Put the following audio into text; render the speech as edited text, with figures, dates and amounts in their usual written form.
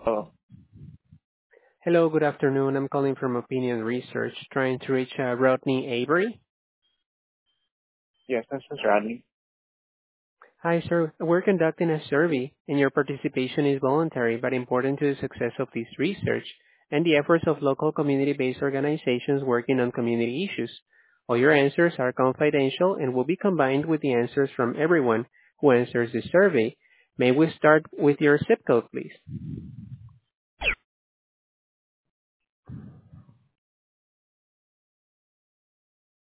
Oh, Hello, good afternoon. I'm calling from Opinion Research, trying to reach Rodney Avery. yes, this is Rodney. Hi, sir. We're conducting a survey, and your participation is voluntary but important to the success of this research and the efforts of local community-based organizations working on community issues. All your answers are confidential and will be combined with the answers from everyone who answers the survey. May we start with your zip code, please?